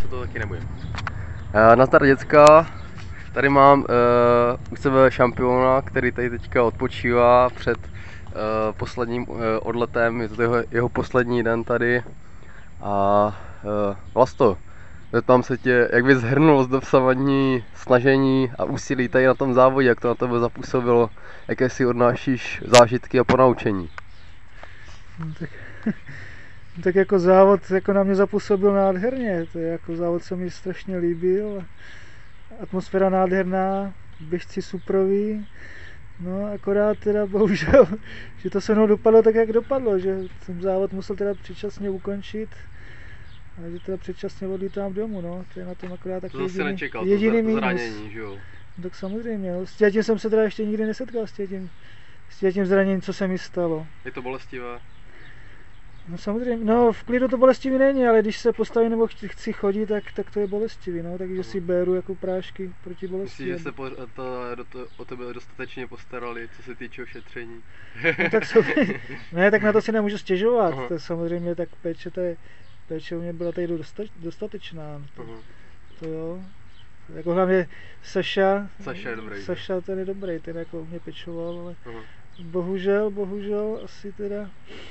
to taky nebojím. Nazdar děcka, tady mám u sebe šampiona, který tady teďka odpočívá před posledním odletem, je to jeho poslední den tady. A Vlasto, zeptám se tě, jak bys shrnul z dosavadní snažení a úsilí tady na tom závodě, jak to na tebe zapůsobilo, jaké si odnášíš zážitky a ponaučení? No, tak jako závod jako na mě zapůsobil nádherně, to je jako závod se mi strašně líbil, atmosféra nádherná, běžci suproví, no akorát teda bohužel, že to se mnou dopadlo tak, jak dopadlo, že jsem závod musel teda předčasně ukončit a že teda předčasně odlítám domů, no, to je na tom akorát taky jediný minus. Zranění, že jo? No, tak samozřejmě, no, s tím jsem se teda ještě nikdy nesetkal, s tím zraněním, co se mi stalo. Je to bolestivé? No samozřejmě, no v klidu to bolestivý není, ale když se postavím nebo chci chodit, tak to je bolestivý, no, takže si beru jako prášky proti bolesti. Myslíš, že se o tebe dostatečně postarali, co se týče ošetření? No tak ne, tak na to si nemůžu stěžovat, to je samozřejmě tak péče u mě byla tady dostatečná, to jo. Jako hlavně Saša je dobrý. Saša ten je dobrý, ten jako mě pečoval, ale bohužel asi teda.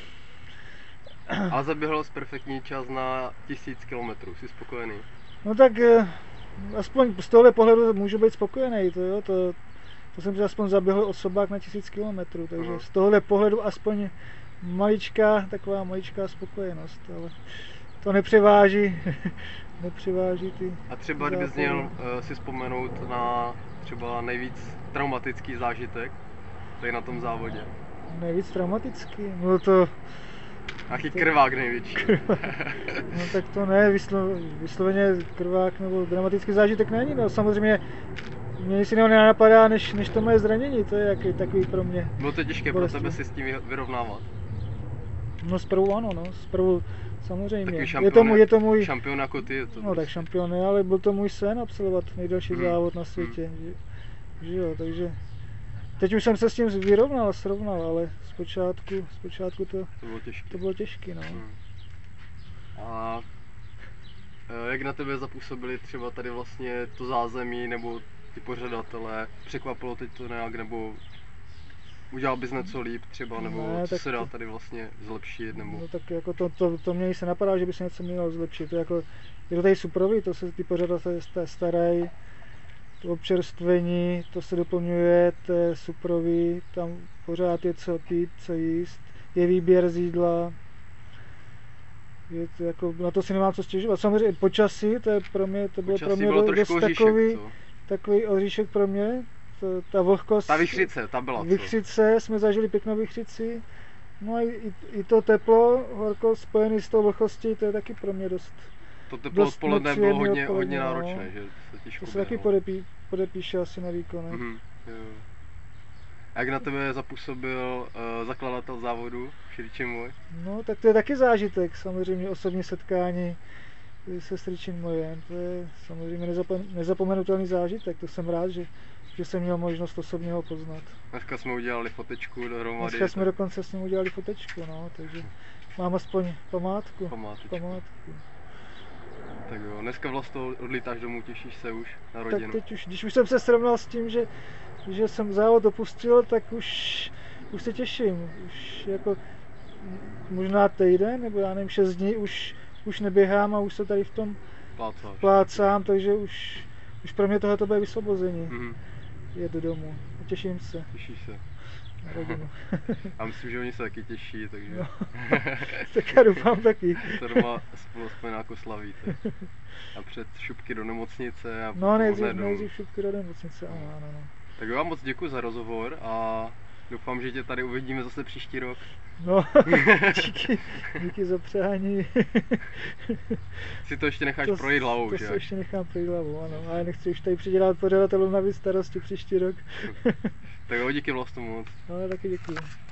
A zaběhl jsi perfektní čas na 1000 km, jsi spokojený? No tak aspoň z tohle pohledu můžu být spokojený, to jsem si aspoň zaběhl osobák na 1000 km, takže z tohle pohledu aspoň taková maličká spokojenost, ale to nepřeváží ty. A třeba kdybys měl si vzpomenout na třeba nejvíc traumatický zážitek tady na tom závodě? Nejvíc traumatický? No to... Jaký krvák největší? No tak to ne, vysloveně krvák nebo dramatický zážitek není, no samozřejmě mě nic jiného nenapadá, než to moje zranění, to je takový pro mě. Bylo to těžké pro tebe si s tím vyrovnávat? No zprvu ano, no, zprvu samozřejmě. Je to můj šampion jako ty. No tak šampion ne, ale byl to můj sen absolvovat nejdelší závod na světě, že jo, takže teď už jsem se s tím srovnal, ale zpočátku to bylo těžké, no. A jak na tebe zapůsobili třeba tady vlastně to zázemí nebo ty pořadatelé? Překvapilo teď to nějak, nebo udělal bys něco líp třeba, nebo ne, co se dá tady vlastně zlepšit, nebo? No tak jako to mě se napadá, že by se něco mělo zlepšit, je to tady suprový, to se ty pořadatelé starají, to občerstvení, to se doplňuje, to je suprový, tam pořád je co pít, co jíst, je výběr z jídla, je to jako, na to si nemám co stěžovat. Samozřejmě počasí, to bylo pro mě dost takový oříšek pro mě, ta vlhkost. Ta vichřice, ta byla co? Vichřice, jsme zažili pěknou vichřici, no a i to teplo, horkost spojený s tou vlhkostí, to je taky pro mě dost. To teplo odpoledne bylo hodně náročné, že se těžko to se taky podepíše asi na výkonech. A jak na tebe zapůsobil zakladatel závodu, Šričin můj? No tak to je taky zážitek, samozřejmě osobní setkání se Šričin mojem, to je samozřejmě nezapomenutelný zážitek, to jsem rád, že jsem měl možnost osobně ho poznat. Dneska jsme udělali fotečku dohromady. Dneska jsme dokonce s ním udělali fotečku, no, takže mám aspoň památku. Tak jo, dneska vlastně odlítáš domů, těšíš se už na rodinu? Tak teď už, když už jsem se srovnal s tím, že jsem závod opustil, tak už se těším. Už jako možná týden, nebo já nevím, 6 dní už neběhám a už se tady v tom plácám, takže už pro mě tohle bude vysvobození. Jet domů. Těším se. Těšíš se? Na rodinu. Já myslím, že oni se taky těší, takže... No, tak já doufám taky. To doma spolu aspoň jako slavíte. A před šupky do nemocnice a no, nejdřív šupky do nemocnice, ano. Tak jo, moc děkuji za rozhovor a doufám, že tě tady uvidíme zase příští rok. No, díky za přání. Si to ještě necháš projít hlavou, že? To si ještě nechám projít hlavou, ano. A já nechci už tady přidělat pořadatelům navíc starosti příští rok. Tak jo, díky Vlastu moc. No, taky děkuji.